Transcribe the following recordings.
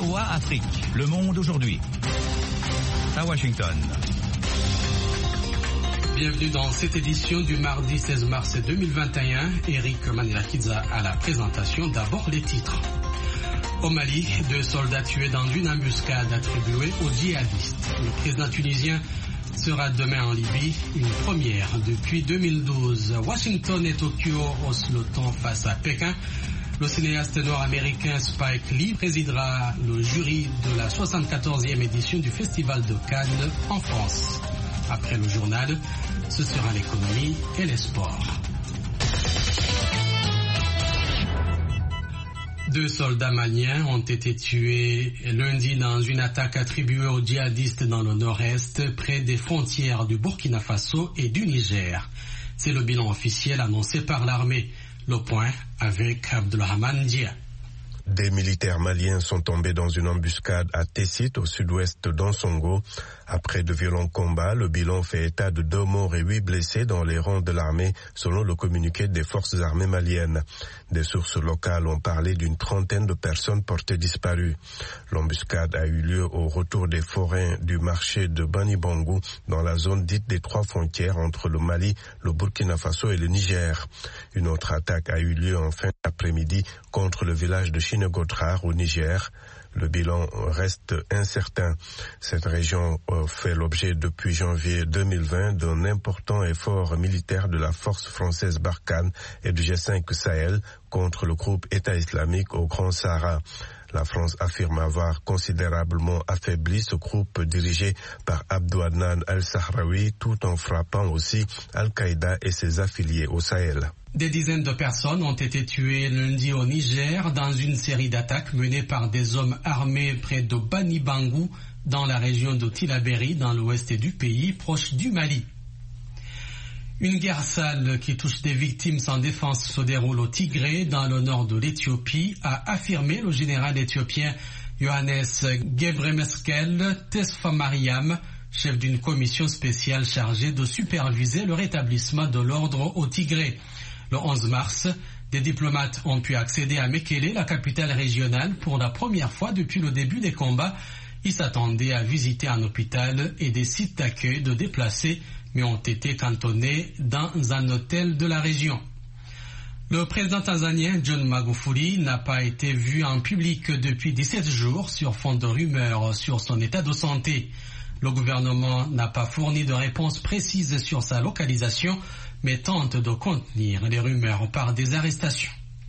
VOA Afrique, le monde aujourd'hui. À Washington. Bienvenue dans cette édition du mardi 16 mars 2021. Eric Manilakidza à la présentation. D'abord les titres. Au Mali, 2 soldats tués dans une embuscade attribuée aux djihadistes. Le président tunisien sera demain en Libye, une première depuis 2012. Washington et Tokyo haussent le ton face à Pékin. Le cinéaste nord-américain Spike Lee présidera le jury de la 74e édition du Festival de Cannes en France. Après le journal, ce sera l'économie et les sports. 2 soldats maliens ont été tués lundi dans une attaque attribuée aux djihadistes dans le nord-est, près des frontières du Burkina Faso et du Niger. C'est le bilan officiel annoncé par l'armée. Le point avec Abdelrahman Dia. Des militaires maliens sont tombés dans une embuscade à Tessit, au sud-ouest d'Ansongo. Après de violents combats, le bilan fait état de 2 morts et 8 blessés dans les rangs de l'armée, selon le communiqué des forces armées maliennes. Des sources locales ont parlé d'une trentaine de personnes portées disparues. L'embuscade a eu lieu au retour des forains du marché de Bani Bangou, dans la zone dite des 3 frontières entre le Mali, le Burkina Faso et le Niger. Une autre attaque a eu lieu en fin d'après-midi contre le village de Chinegotrar au Niger. Le bilan reste incertain. Cette région fait l'objet depuis janvier 2020 d'un important effort militaire de la force française Barkhane et du G5 Sahel contre le groupe État islamique au Grand Sahara. La France affirme avoir considérablement affaibli ce groupe dirigé par Abdou Adnan al-Sahraoui, tout en frappant aussi Al-Qaïda et ses affiliés au Sahel. Des dizaines de personnes ont été tuées lundi au Niger dans une série d'attaques menées par des hommes armés près de Bani Bangou, dans la région de Tillabéri, dans l'ouest du pays, proche du Mali. Une guerre sale qui touche des victimes sans défense se déroule au Tigré, dans le nord de l'Éthiopie, a affirmé le général éthiopien Yohannes Gebremeskel Tesfa Mariam, chef d'une commission spéciale chargée de superviser le rétablissement de l'ordre au Tigré. Le 11 mars, des diplomates ont pu accéder à Mekele, la capitale régionale, pour la première fois depuis le début des combats. Ils s'attendaient à visiter un hôpital et des sites d'accueil de déplacés, mais ont été cantonnés dans un hôtel de la région. Le président tanzanien John Magufuli n'a pas été vu en public depuis 17 jours sur fond de rumeurs sur son état de santé. Le gouvernement n'a pas fourni de réponse précise sur sa localisation, mais tente de contenir les rumeurs par des arrestations.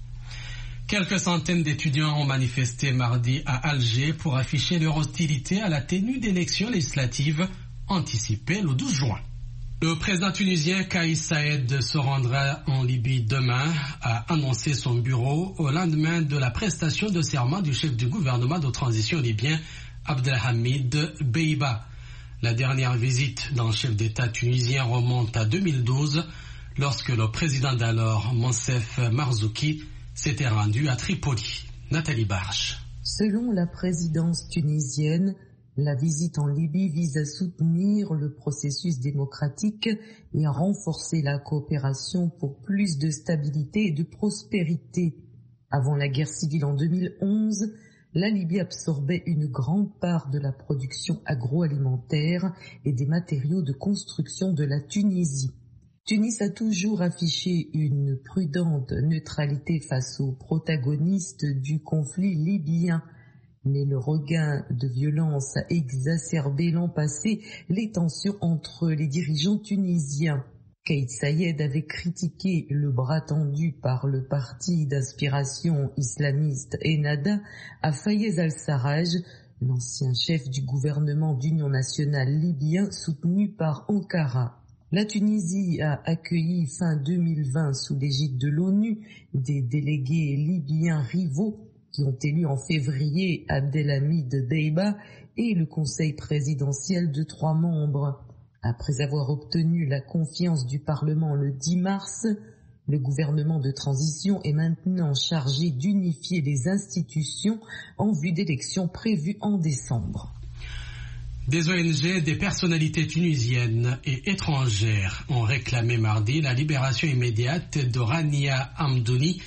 Quelques centaines d'étudiants ont manifesté mardi à Alger pour afficher leur hostilité à la tenue d'élections législatives anticipées le 12 juin. Le président tunisien Kais Saïed se rendra en Libye demain, a annoncé son bureau au lendemain de la prestation de serment du chef du gouvernement de transition libyen Abdelhamid Beiba. La dernière visite d'un chef d'État tunisien remonte à 2012, lorsque le président d'alors, Monsef Marzouki, s'était rendu à Tripoli. Nathalie Barche. Selon la présidence tunisienne, la visite en Libye vise à soutenir le processus démocratique et à renforcer la coopération pour plus de stabilité et de prospérité. Avant la guerre civile en 2011, la Libye absorbait une grande part de la production agroalimentaire et des matériaux de construction de la Tunisie. Tunis a toujours affiché une prudente neutralité face aux protagonistes du conflit libyen. Mais le regain de violence a exacerbé l'an passé les tensions entre les dirigeants tunisiens. Kais Saïed avait critiqué le bras tendu par le parti d'inspiration islamiste Ennahda à Fayez al-Sarraj, l'ancien chef du gouvernement d'union nationale libyen soutenu par Ankara. La Tunisie a accueilli fin 2020 sous l'égide de l'ONU des délégués libyens rivaux qui ont élu en février Abdelhamid Deiba et le conseil présidentiel de 3 membres. Après avoir obtenu la confiance du Parlement le 10 mars, le gouvernement de transition est maintenant chargé d'unifier les institutions en vue d'élections prévues en décembre. Des ONG, des personnalités tunisiennes et étrangères ont réclamé mardi la libération immédiate de Rania Hamdouni,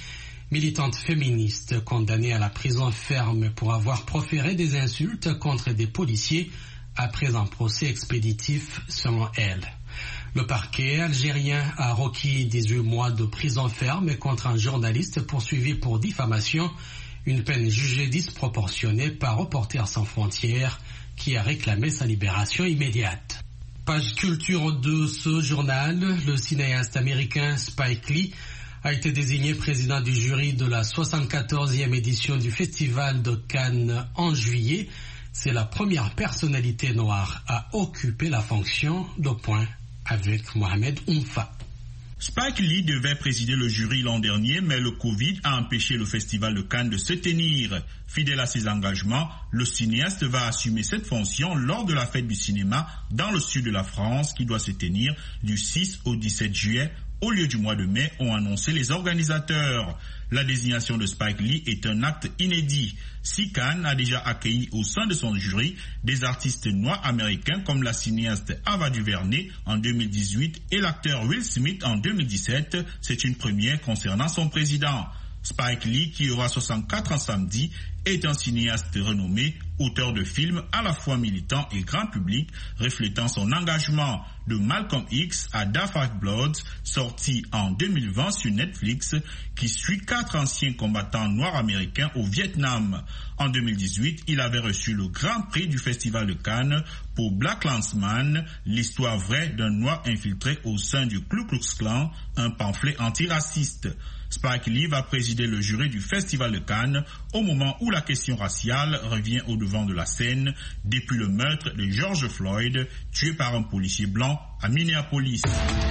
militante féministe condamnée à la prison ferme pour avoir proféré des insultes contre des policiers après un procès expéditif selon elle. Le parquet algérien a requis 18 mois de prison ferme contre un journaliste poursuivi pour diffamation, une peine jugée disproportionnée par Reporters sans frontières qui a réclamé sa libération immédiate. Page culture de ce journal, le cinéaste américain Spike Lee a été désigné président du jury de la 74e édition du Festival de Cannes en juillet. C'est la première personnalité noire à occuper la fonction, de point avec Mohamed Oumfa. Spike Lee devait présider le jury l'an dernier, mais le Covid a empêché le Festival de Cannes de se tenir. Fidèle à ses engagements, le cinéaste va assumer cette fonction lors de la fête du cinéma dans le sud de la France qui doit se tenir du 6 au 17 juillet au lieu du mois de mai, ont annoncé les organisateurs. La désignation de Spike Lee est un acte inédit. Si Cannes a déjà accueilli au sein de son jury des artistes noirs américains comme la cinéaste Ava DuVernay en 2018 et l'acteur Will Smith en 2017, c'est une première concernant son président. Spike Lee, qui aura 64 ans samedi, est un cinéaste renommé, auteur de films à la fois militants et grand public, reflétant son engagement de Malcolm X à Da 5 Bloods, sorti en 2020 sur Netflix, qui suit 4 anciens combattants noirs américains au Vietnam. En 2018, il avait reçu le Grand Prix du Festival de Cannes pour Black Klansman, l'histoire vraie d'un noir infiltré au sein du Ku Klux Klan, un pamphlet antiraciste. Spike Lee va présider le jury du Festival de Cannes au moment où la question raciale revient au devant de la scène depuis le meurtre de George Floyd, tué par un policier blanc à Minneapolis.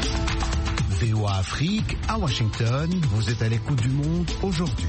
VOA Afrique, à Washington, vous êtes à l'écoute du monde aujourd'hui.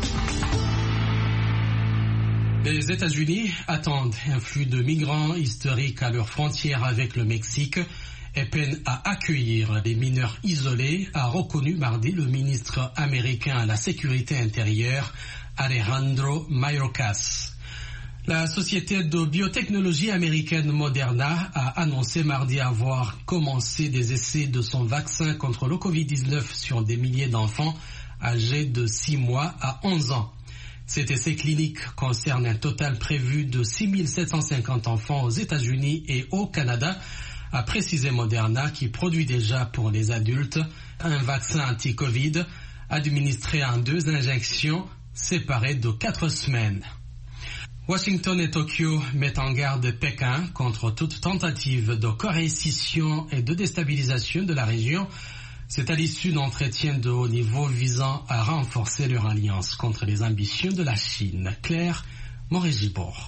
Les États-Unis attendent un flux de migrants historiques à leurs frontières avec le Mexique et peinent à accueillir des mineurs isolés, a reconnu mardi le ministre américain à la sécurité intérieure, Alejandro Mayorkas. La société de biotechnologie américaine Moderna a annoncé mardi avoir commencé des essais de son vaccin contre le Covid-19 sur des milliers d'enfants âgés de 6 mois à 11 ans. Cet essai clinique concerne un total prévu de 6 750 enfants aux États-Unis et au Canada, a précisé Moderna, qui produit déjà pour les adultes un vaccin anti-Covid administré en 2 injections séparées de 4 semaines. Washington et Tokyo mettent en garde Pékin contre toute tentative de coercition et de déstabilisation de la région. C'est à l'issue d'entretiens de haut niveau visant à renforcer leur alliance contre les ambitions de la Chine. Claire Morégibourg.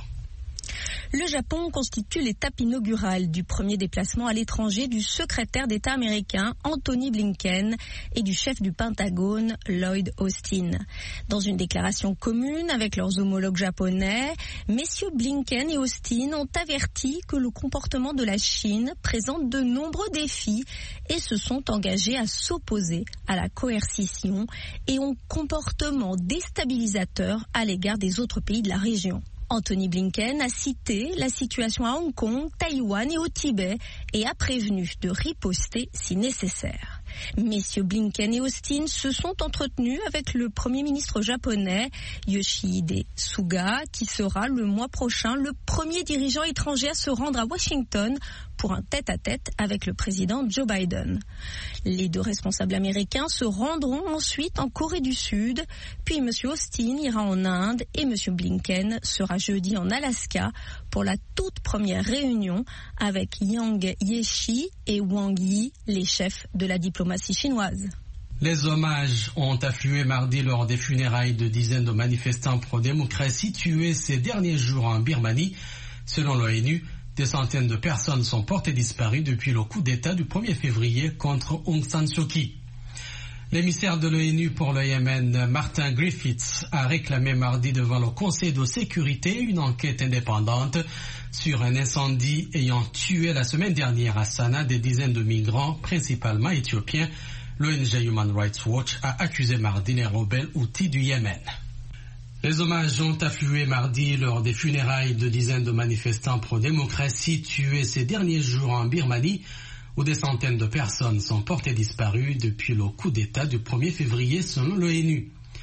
Le Japon constitue l'étape inaugurale du premier déplacement à l'étranger du secrétaire d'État américain Anthony Blinken et du chef du Pentagone Lloyd Austin. Dans une déclaration commune avec leurs homologues japonais, messieurs Blinken et Austin ont averti que le comportement de la Chine présente de nombreux défis et se sont engagés à s'opposer à la coercition et au comportement déstabilisateur à l'égard des autres pays de la région. Anthony Blinken a cité la situation à Hong Kong, Taïwan et au Tibet et a prévenu de riposter si nécessaire. Messieurs Blinken et Austin se sont entretenus avec le Premier ministre japonais Yoshihide Suga, qui sera le mois prochain le premier dirigeant étranger à se rendre à Washington pour un tête-à-tête avec le président Joe Biden. Les 2 responsables américains se rendront ensuite en Corée du Sud, puis M. Austin ira en Inde et M. Blinken sera jeudi en Alaska pour la toute première réunion avec Yang Jiechi et Wang Yi, les chefs de la diplomatie chinoise. Les hommages ont afflué mardi lors des funérailles de dizaines de manifestants pro-démocratie tués ces derniers jours en Birmanie. Selon l'ONU, des centaines de personnes sont portées disparues depuis le coup d'État du 1er février contre Aung San Suu Kyi. L'émissaire de l'ONU pour le Yémen, Martin Griffiths, a réclamé mardi devant le Conseil de sécurité une enquête indépendante sur un incendie ayant tué la semaine dernière à Sanaa des dizaines de migrants, principalement éthiopiens. L'ONG Human Rights Watch a accusé mardi les rebelles Houthis du Yémen. Les hommages ont afflué mardi lors des funérailles de dizaines de manifestants pro-démocratie tués ces derniers jours en Birmanie, où des centaines de personnes sont portées disparues depuis le coup d'État du 1er février selon l'ONU.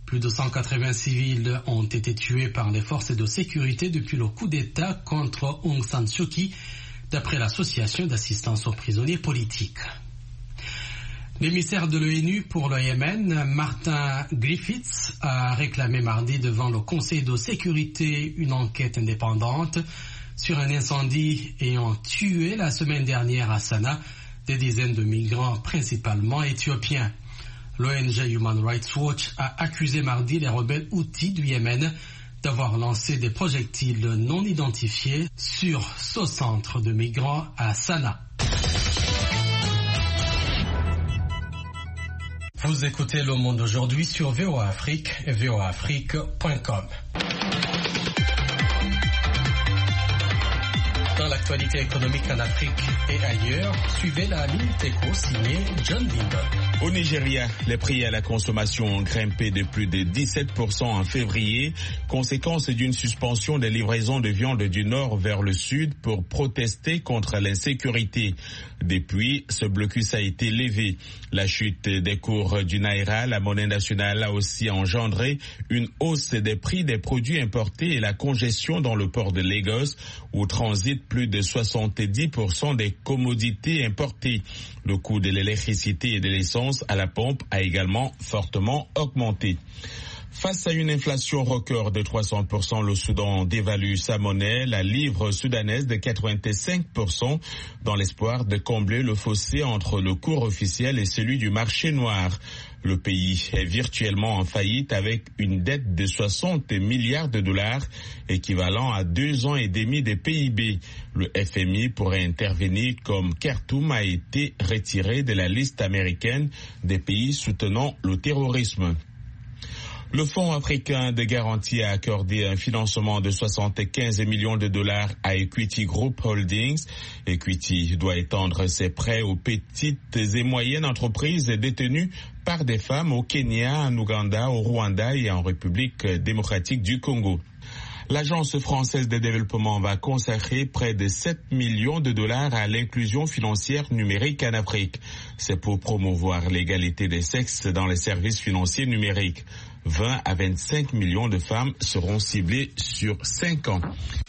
Plus de 180 civils ont été tués par les forces de sécurité depuis le coup d'État contre Aung San Suu Kyi, d'après l'association d'assistance aux prisonniers politiques. L'émissaire de l'ONU pour le Yémen, Martin Griffiths, a réclamé mardi devant le Conseil de sécurité une enquête indépendante sur un incendie ayant tué la semaine dernière à Sanaa des dizaines de migrants, principalement éthiopiens. L'ONG Human Rights Watch a accusé mardi les rebelles houthis du Yémen d'avoir lancé des projectiles non identifiés sur ce centre de migrants à Sanaa. Vous écoutez Le Monde aujourd'hui sur VOA Afrique et voaafrique.com. Dans l'actualité économique en Afrique et ailleurs, suivez la Minute Éco signée John Lindon. Au Nigeria, les prix à la consommation ont grimpé de plus de 17% en février, conséquence d'une suspension des livraisons de viande du nord vers le sud pour protester contre l'insécurité. Depuis, ce blocus a été levé. La chute des cours du Naira, la monnaie nationale, a aussi engendré une hausse des prix des produits importés et la congestion dans le port de Lagos, où transitent plus de 70% des commodités importées. Le coût de l'électricité et de l'essence à la pompe a également fortement augmenté. Face à une inflation record de 300%, le Soudan dévalue sa monnaie, la livre soudanaise, de 85%, dans l'espoir de combler le fossé entre le cours officiel et celui du marché noir. Le pays est virtuellement en faillite avec une dette de 60 milliards de dollars, équivalent à 2 ans et demi de PIB. Le FMI pourrait intervenir comme Khartoum a été retiré de la liste américaine des pays soutenant le terrorisme. Le Fonds africain de garantie a accordé un financement de 75 millions de dollars à Equity Group Holdings. Equity doit étendre ses prêts aux petites et moyennes entreprises détenues par des femmes au Kenya, en Ouganda, au Rwanda et en République démocratique du Congo. L'Agence française de développement va consacrer près de 7 millions de dollars à l'inclusion financière numérique en Afrique. C'est pour promouvoir l'égalité des sexes dans les services financiers numériques. 20 à 25 millions de femmes seront ciblées sur 5 ans.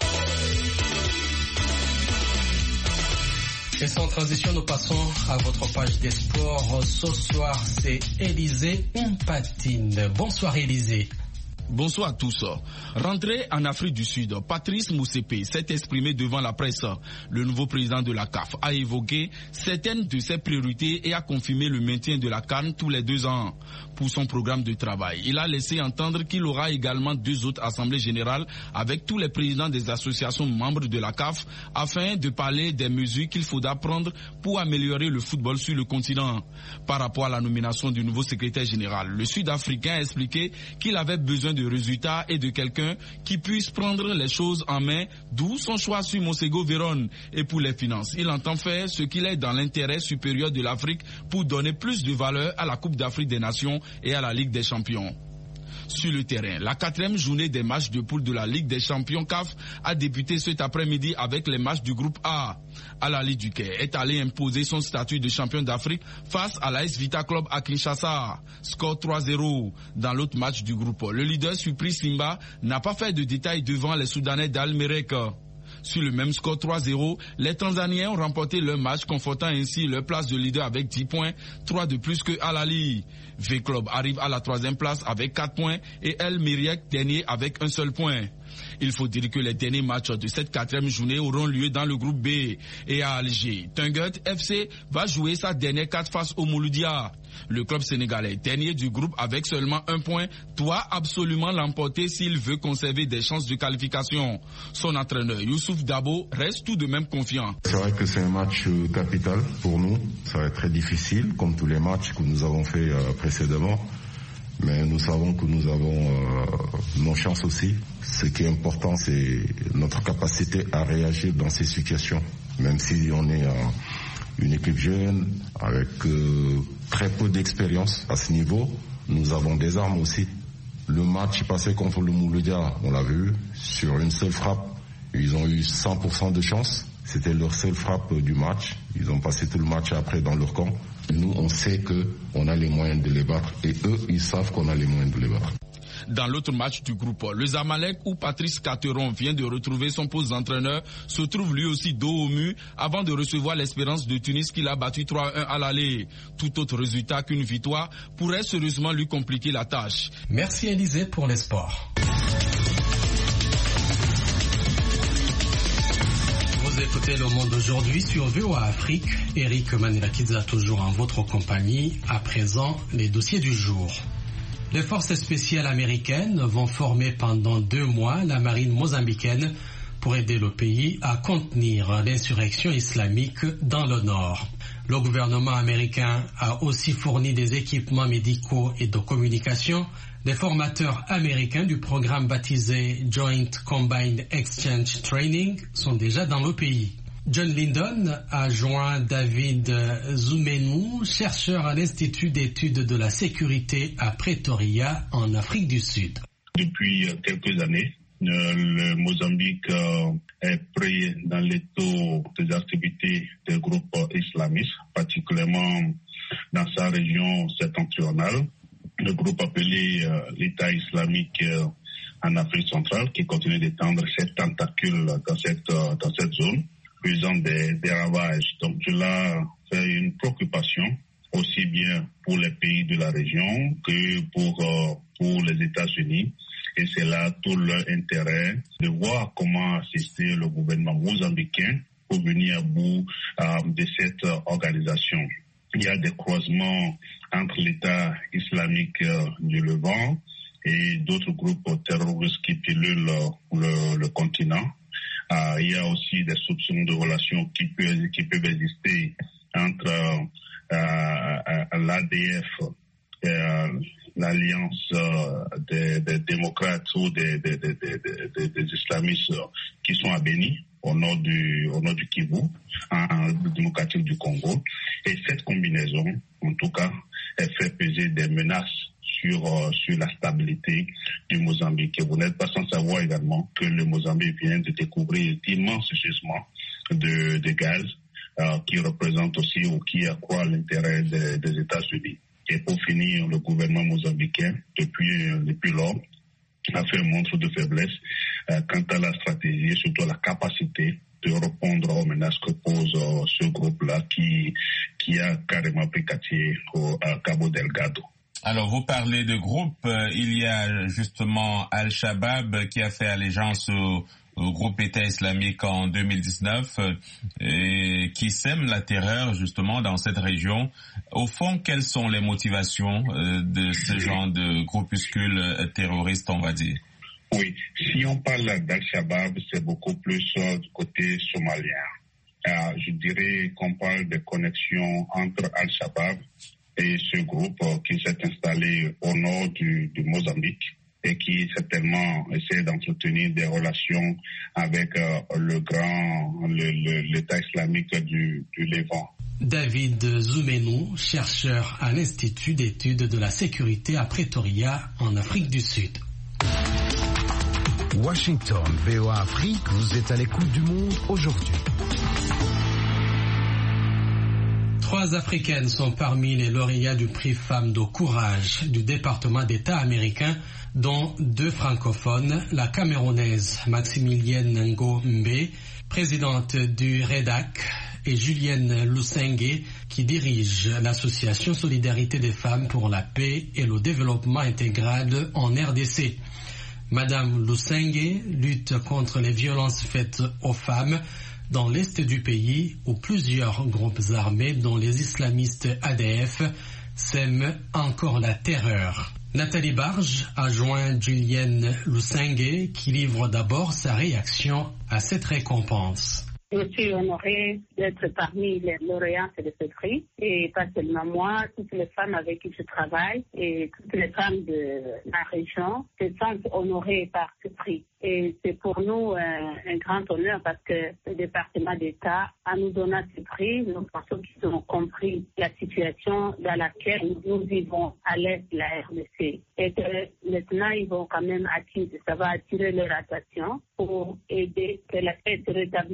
Et sans transition, nous passons à votre page des sports. Ce soir, c'est Élisée Mpatine. Bonsoir Élisée. Bonsoir à tous. Rentré en Afrique du Sud, Patrice Motsepe s'est exprimé devant la presse. Le nouveau président de la CAF a évoqué certaines de ses priorités et a confirmé le maintien de la CAN tous les 2 ans. Pour son programme de travail, il a laissé entendre qu'il aura également 2 autres assemblées générales avec tous les présidents des associations membres de la CAF afin de parler des mesures qu'il faudra prendre pour améliorer le football sur le continent. Par rapport à la nomination du nouveau secrétaire général, le Sud-Africain a expliqué qu'il avait besoin de résultats et de quelqu'un qui puisse prendre les choses en main, d'où son choix sur Monsego Vérone. Et pour les finances, il entend faire ce qu'il est dans l'intérêt supérieur de l'Afrique pour donner plus de valeur à la Coupe d'Afrique des Nations et à la Ligue des Champions. Sur le terrain, la 4e journée des matchs de poule de la Ligue des Champions CAF a débuté cet après-midi avec les matchs du groupe A. Al-Ahly du Caire est allé imposer son statut de champion d'Afrique face à l'AS Vita Club à Kinshasa. Score 3-0. Dans l'autre match du groupe, le leader surpris Simba n'a pas fait de détails devant les Soudanais d'Al-Merrek. Sur le même score 3-0, les Tanzaniens ont remporté leur match, confortant ainsi leur place de leader avec 10 points, 3 de plus que Al-Ahly. V-Club arrive à la 3e place avec 4 points et El Merreikh dernier avec un seul point. Il faut dire que les derniers matchs de cette 4e journée auront lieu dans le groupe B. Et à Alger, Tungut FC va jouer sa dernière 4 face au Mouloudia. Le club sénégalais, dernier du groupe avec seulement 1 point, doit absolument l'emporter s'il veut conserver des chances de qualification. Son entraîneur Youssouf Dabo reste tout de même confiant. C'est vrai que c'est un match capital pour nous. Ça va être très difficile, comme tous les matchs que nous avons fait précédemment. Mais nous savons que nous avons nos chances aussi. Ce qui est important, c'est notre capacité à réagir dans ces situations. Même si on est une équipe jeune, avec très peu d'expérience à ce niveau, nous avons des armes aussi. Le match passé contre le Mouloudia, on l'a vu, sur une seule frappe, ils ont eu 100% de chance. C'était leur seule frappe du match. Ils ont passé tout le match après dans leur camp. Nous, on sait qu'on a les moyens de les battre et eux, ils savent qu'on a les moyens de les battre. Dans l'autre match du groupe, le Zamalek, où Patrice Cateron vient de retrouver son poste d'entraîneur, se trouve lui aussi dos au mur avant de recevoir l'Espérance de Tunis qui l'a battu 3-1 à l'aller. Tout autre résultat qu'une victoire pourrait sérieusement lui compliquer la tâche. Merci Élisée pour les sports. Vous écoutez Le Monde aujourd'hui sur VOA Afrique. Eric Manilakidza toujours en votre compagnie. À présent, les dossiers du jour. Les forces spéciales américaines vont former pendant 2 mois la marine mozambicaine pour aider le pays à contenir l'insurrection islamique dans le nord. Le gouvernement américain a aussi fourni des équipements médicaux et de communication. Des formateurs américains du programme baptisé Joint Combined Exchange Training sont déjà dans le pays. John Lyndon a joint David Zoumenou, chercheur à l'Institut d'études de la sécurité à Pretoria, en Afrique du Sud. Depuis quelques années, le Mozambique est pris dans l'étau des activités des groupes islamistes, particulièrement dans sa région septentrionale. Le groupe appelé l'État islamique en Afrique centrale qui continue d'étendre ses tentacules dans cette zone, faisant des ravages. Donc cela fait une préoccupation aussi bien pour les pays de la région que pour les États-Unis. Et c'est là tout leur intérêt de voir comment assister le gouvernement mozambicain pour venir à bout de cette organisation. Il y a des croisements entre l'État islamique du Levant et d'autres groupes terroristes qui pilulent le continent. Il y a aussi des soupçons de relations qui peuvent exister entre l'ADF et l'alliance des démocrates ou des islamistes qui sont à Béni, au nord du Kivu, en République démocratique du Congo. Et cette combinaison, en tout cas, elle fait peser des menaces sur la stabilité du Mozambique. Et vous n'êtes pas sans savoir également que le Mozambique vient de découvrir d'immenses gisements de gaz qui représentent aussi ou qui accroît l'intérêt des États-Unis. Et pour finir, le gouvernement mozambicain, depuis lors, a fait montre de faiblesse quant à la stratégie et surtout à la capacité de répondre aux menaces que pose ce groupe-là qui a carrément pris quartier à Cabo Delgado. Alors, vous parlez de groupe, il y a justement Al-Shabaab qui a fait allégeance au groupe État islamique en 2019 et qui sème la terreur justement dans cette région. Au fond, quelles sont les motivations de ce genre de groupuscule terroriste, on va dire? Oui, si on parle d'Al-Shabaab, c'est beaucoup plus du côté somalien. Je dirais qu'on parle de connexions entre Al-Shabaab et ce groupe qui s'est installé au nord du Mozambique et qui certainement essaie d'entretenir des relations avec l'État islamique du Levant. David Zoumenou, chercheur à l'Institut d'études de la sécurité à Pretoria, en Afrique du Sud. Washington, VOA Afrique, vous êtes à l'écoute du monde aujourd'hui. 3 Africaines sont parmi les lauréats du prix Femmes de Courage du département d'État américain, dont 2 francophones, la Camerounaise Maximilienne Ngo-Mbe, présidente du REDAC, et Julienne Lusenge, qui dirige l'association Solidarité des femmes pour la paix et le développement intégral en RDC. Madame Lusenge lutte contre les violences faites aux femmes dans l'est du pays où plusieurs groupes armés, dont les islamistes ADF, sèment encore la terreur. Nathalie Barge a joint Julienne Lusenge qui livre d'abord sa réaction à cette récompense. Je suis honorée d'être parmi les lauréats de ce prix et pas seulement moi, toutes les femmes avec qui je travaille et toutes les femmes de la région se sentent honorées par ce prix. Et c'est pour nous un grand honneur parce que le département d'État a nous donné ce prix. Nous pensons qu'ils ont compris la situation dans laquelle nous vivons à l'est de la RDC. Et que maintenant, ils vont quand même ça va attirer leur attention pour aider que la paix se rétablisse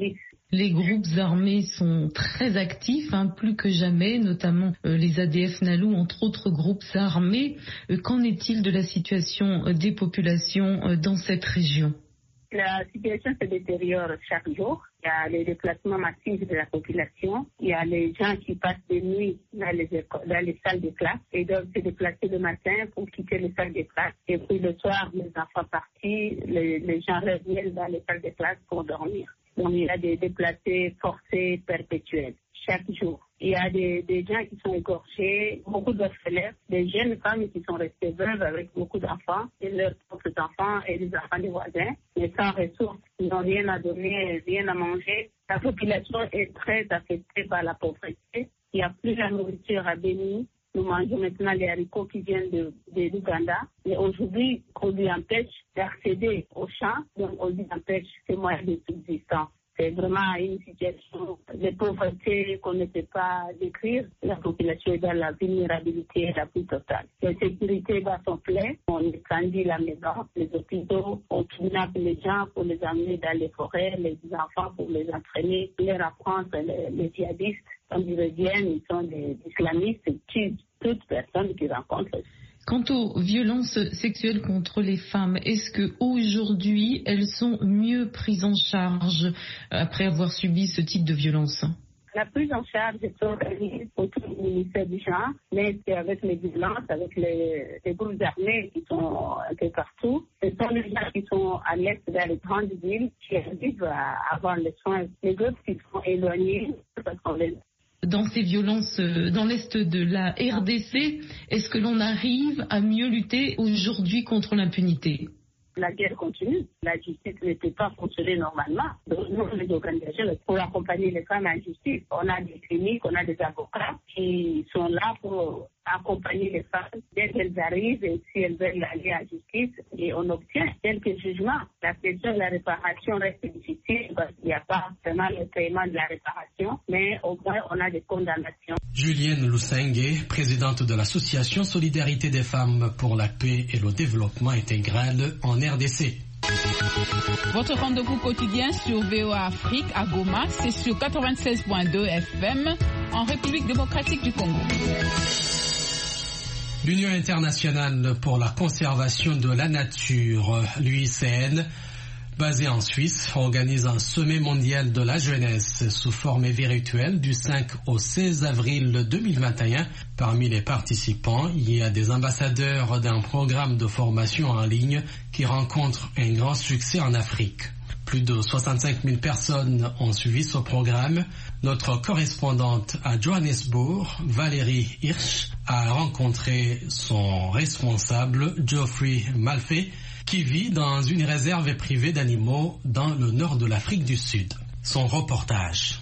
Les groupes armés sont très actifs, plus que jamais, notamment les ADF Nalu, entre autres groupes armés. Qu'en est-il de la situation des populations dans cette région ? La situation se détériore chaque jour. Il y a les déplacements massifs de la population. Il y a les gens qui passent des nuits dans les salles de classe et doivent se déplacer le matin pour quitter les salles de classe. Et puis le soir, les enfants partis, les gens reviennent dans les salles de classe pour dormir. Donc il y a des déplacés forcés perpétuels chaque jour. Il y a des gens qui sont égorgés, beaucoup d'orphelins, des jeunes femmes qui sont restées veuves avec beaucoup d'enfants, et leurs propres enfants et les enfants des voisins, mais sans ressources. Ils n'ont rien à donner, rien à manger. La population est très affectée par la pauvreté. Il n'y a plus la nourriture à Béni. Nous mangeons maintenant les haricots qui viennent de l'Ouganda. Mais aujourd'hui, on lui empêche d'accéder aux champs, donc on lui empêche ces moyens de subsistance. C'est vraiment une situation de pauvreté qu'on ne peut pas décrire. La population est dans la vulnérabilité la plus totale. L'insécurité bat son plein. On incendie la maison, les hôpitaux, on kidnappe les gens pour les amener dans les forêts, les enfants pour les entraîner, leur apprendre les djihadistes. Quand ils reviennent, ils sont des islamistes, ils tuent toute personne qu'ils rencontrent. Quant aux violences sexuelles contre les femmes, est-ce qu'aujourd'hui, elles sont mieux prises en charge après avoir subi ce type de violence ? La prise en charge est organisée autour du ministère du genre, mais c'est avec les violences, avec les groupes armés qui sont un peu partout. Ce sont les gens qui sont à l'est dans les grandes villes qui arrivent à avoir les soins. Les groupes qui sont éloignés, parce qu'on les... Dans ces violences dans l'est de la RDC, est-ce que l'on arrive à mieux lutter aujourd'hui contre l'impunité ? La guerre continue. La justice ne peut pas fonctionner normalement. Donc, nous, les organisations, pour accompagner les femmes en justice, on a des cliniques, on a des avocats qui sont là pour accompagner les femmes dès qu'elles arrivent et si elles veulent aller à la justice et on obtient quelques jugements. La question de la réparation reste difficile parce qu'il n'y a pas vraiment le paiement de la réparation, mais au moins on a des condamnations. Julienne Lusenge, présidente de l'association Solidarité des femmes pour la paix et le développement intégral en RDC. Votre rendez-vous quotidien sur VOA Afrique à Goma, c'est sur 96.2 FM en République démocratique du Congo. L'Union internationale pour la conservation de la nature, l'UICN, basée en Suisse, organise un sommet mondial de la jeunesse sous forme virtuelle du 5 au 16 avril 2021. Parmi les participants, il y a des ambassadeurs d'un programme de formation en ligne qui rencontre un grand succès en Afrique. Plus de 65 000 personnes ont suivi ce programme. Notre correspondante à Johannesburg, Valérie Hirsch, a rencontré son responsable, Geoffrey Malfait, qui vit dans une réserve privée d'animaux dans le nord de l'Afrique du Sud. Son reportage.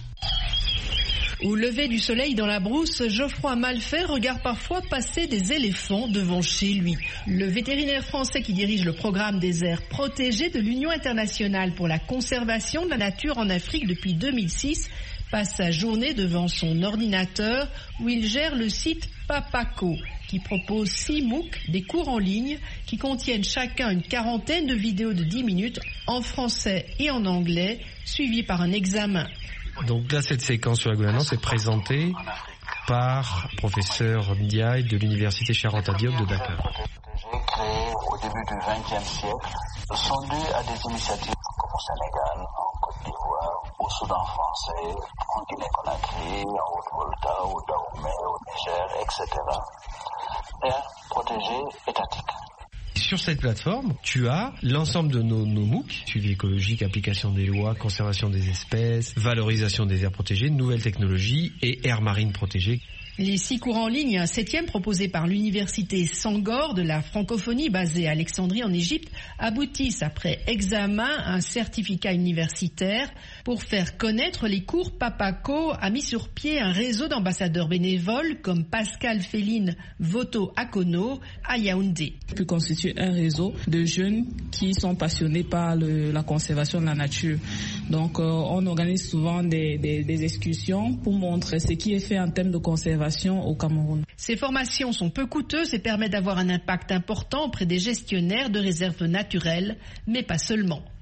Au lever du soleil dans la brousse, Geoffroy Malfait regarde parfois passer des éléphants devant chez lui. Le vétérinaire français qui dirige le programme des aires protégées de l'Union internationale pour la conservation de la nature en Afrique depuis 2006 passe sa journée devant son ordinateur où il gère le site Papaco, qui propose 6 MOOC, des cours en ligne, qui contiennent chacun une quarantaine de vidéos de 10 minutes en français et en anglais, suivies par un examen. Donc là, cette séquence sur la gouvernance est présentée par professeur Ndiaye de l'université Charente Diop de Dakar. Créé au début du XXe siècle, sondé à des initiatives comme au Sénégal, en Côte d'Ivoire, au Soudan français, en Guinée-Conakry, en Haute-Volta, au Dahomey, au Niger, etc. Aires protégées étatiques. Sur cette plateforme, tu as l'ensemble de nos MOOC, suivi écologique, application des lois, conservation des espèces, valorisation des aires protégées, nouvelles technologies et aires marines protégées. Les 6 cours en ligne, un 7e proposé par l'université Sangor de la francophonie basée à Alexandrie en Égypte, aboutissent après examen à un certificat universitaire. Pour faire connaître les cours, Papaco a mis sur pied un réseau d'ambassadeurs bénévoles comme Pascal Féline Voto Akono à Yaoundé. Qui constitue un réseau de jeunes qui sont passionnés par la conservation de la nature. Donc on organise souvent des excursions pour montrer ce qui est fait en termes de conservation au Cameroun. Ces formations sont peu coûteuses et permettent d'avoir un impact important auprès des gestionnaires de réserves naturelles, mais pas seulement.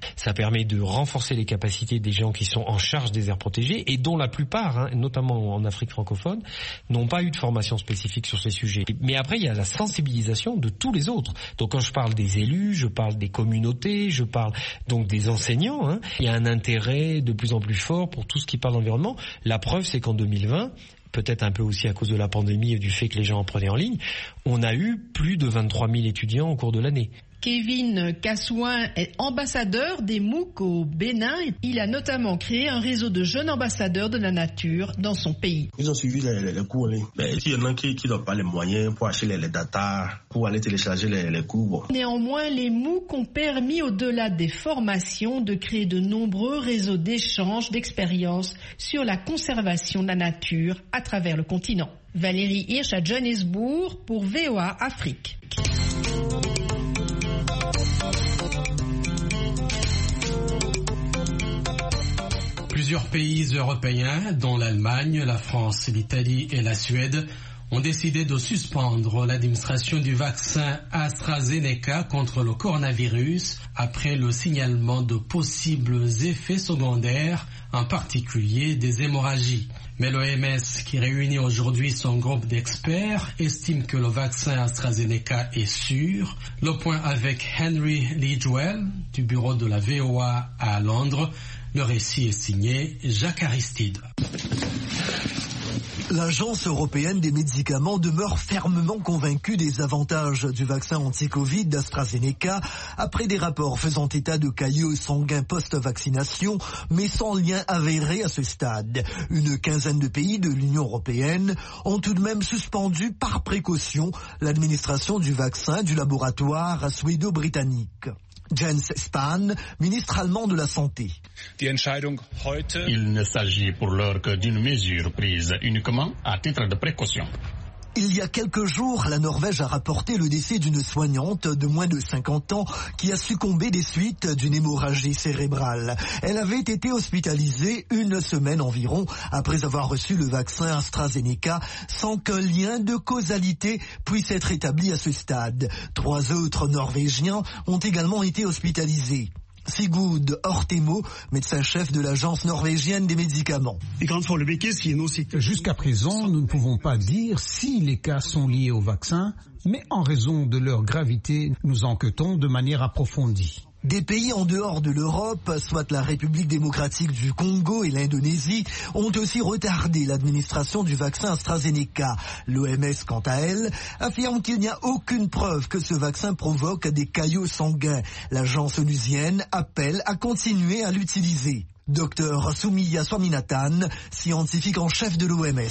Ça permet de renforcer les capacités des gens qui sont en charge des aires protégées et dont la plupart, notamment en Afrique francophone, n'ont pas eu de formation spécifique sur ces sujets. Mais après, il y a la sensibilisation de tous les autres. Donc quand je parle des élus, je parle des communautés, je parle donc des enseignants. Il y a un intérêt de plus en plus fort pour tout ce qui parle d'environnement. La preuve, c'est qu'en 2020, peut-être un peu aussi à cause de la pandémie et du fait que les gens apprenaient en ligne, on a eu plus de 23 000 étudiants au cours de l'année. Kevin Kassouin est ambassadeur des MOOC au Bénin. Il a notamment créé un réseau de jeunes ambassadeurs de la nature dans son pays. Ils ont suivi les cours en ligne. Il y en a qui n'ont pas les moyens pour acheter les datas, pour aller télécharger les cours. Bon. Néanmoins, les MOOC ont permis, au-delà des formations, de créer de nombreux réseaux d'échanges, d'expériences sur la conservation de la nature à travers le continent. Valérie Hirsch à Johannesburg pour VOA Afrique. Plusieurs pays européens, dont l'Allemagne, la France, l'Italie et la Suède, ont décidé de suspendre l'administration du vaccin AstraZeneca contre le coronavirus après le signalement de possibles effets secondaires, en particulier des hémorragies. Mais l'OMS, qui réunit aujourd'hui son groupe d'experts, estime que le vaccin AstraZeneca est sûr. Le point avec Henry Lidgwell, du bureau de la VOA à Londres. Le récit est signé Jacques Aristide. L'Agence européenne des médicaments demeure fermement convaincue des avantages du vaccin anti-Covid d'AstraZeneca après des rapports faisant état de caillots sanguins post-vaccination, mais sans lien avéré à ce stade. Une quinzaine de pays de l'Union européenne ont tout de même suspendu par précaution l'administration du vaccin du laboratoire suédo-britannique. Jens Spahn, ministre allemand de la Santé. Il ne s'agit pour l'heure que d'une mesure prise uniquement à titre de précaution. Il y a quelques jours, la Norvège a rapporté le décès d'une soignante de moins de 50 ans qui a succombé des suites d'une hémorragie cérébrale. Elle avait été hospitalisée une semaine environ après avoir reçu le vaccin AstraZeneca sans qu'un lien de causalité puisse être établi à ce stade. 3 autres Norvégiens ont également été hospitalisés. Sigurd Hortemo, médecin-chef de l'Agence norvégienne des médicaments. Jusqu'à présent, nous ne pouvons pas dire si les cas sont liés au vaccin, mais en raison de leur gravité, nous enquêtons de manière approfondie. Des pays en dehors de l'Europe, soit la République démocratique du Congo et l'Indonésie, ont aussi retardé l'administration du vaccin AstraZeneca. L'OMS, quant à elle, affirme qu'il n'y a aucune preuve que ce vaccin provoque des caillots sanguins. L'agence onusienne appelle à continuer à l'utiliser. Dr Soumya Swaminathan, scientifique en chef de l'OMS.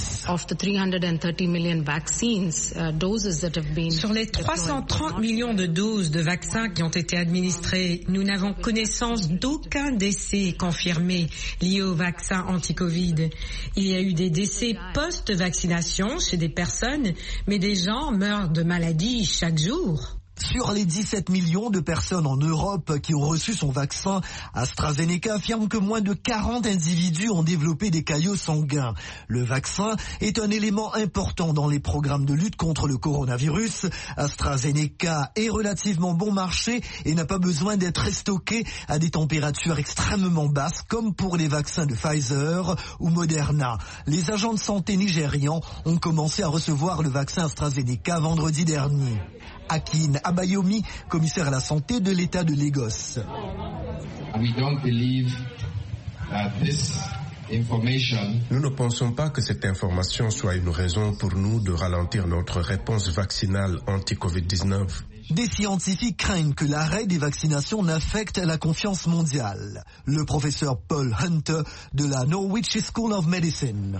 Sur les 330 millions de doses de vaccins qui ont été administrées, nous n'avons connaissance d'aucun décès confirmé lié au vaccin anti-Covid. Il y a eu des décès post-vaccination chez des personnes, mais des gens meurent de maladies chaque jour. Sur les 17 millions de personnes en Europe qui ont reçu son vaccin, AstraZeneca affirme que moins de 40 individus ont développé des caillots sanguins. Le vaccin est un élément important dans les programmes de lutte contre le coronavirus. AstraZeneca est relativement bon marché et n'a pas besoin d'être stocké à des températures extrêmement basses comme pour les vaccins de Pfizer ou Moderna. Les agents de santé nigérians ont commencé à recevoir le vaccin AstraZeneca vendredi dernier. Akin Abayomi, commissaire à la santé de l'État de Lagos. Nous ne pensons pas que cette information soit une raison pour nous de ralentir notre réponse vaccinale anti-Covid-19. Des scientifiques craignent que l'arrêt des vaccinations n'affecte la confiance mondiale. Le professeur Paul Hunter de la Norwich School of Medicine.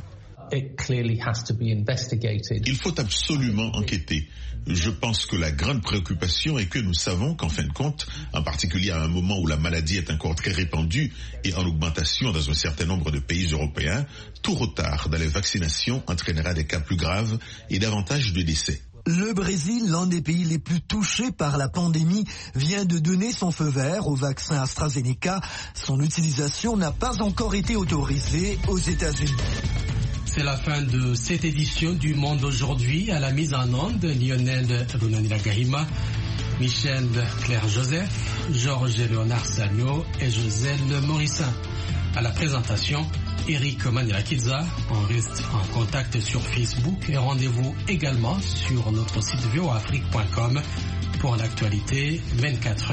Il faut absolument enquêter. Je pense que la grande préoccupation est que nous savons qu'en fin de compte, en particulier à un moment où la maladie est encore très répandue et en augmentation dans un certain nombre de pays européens, tout retard dans les vaccinations entraînera des cas plus graves et davantage de décès. Le Brésil, l'un des pays les plus touchés par la pandémie, vient de donner son feu vert au vaccin AstraZeneca. Son utilisation n'a pas encore été autorisée aux États-Unis. C'est la fin de cette édition du Monde aujourd'hui. À la mise en onde, Lionel Runaniragahima. Michel Claire-Joseph, Georges-Léonard Sagno et Joselle Morissin. À la présentation, Eric Manirakidza. On reste en contact sur Facebook et rendez-vous également sur notre site voafrique.com pour l'actualité 24h.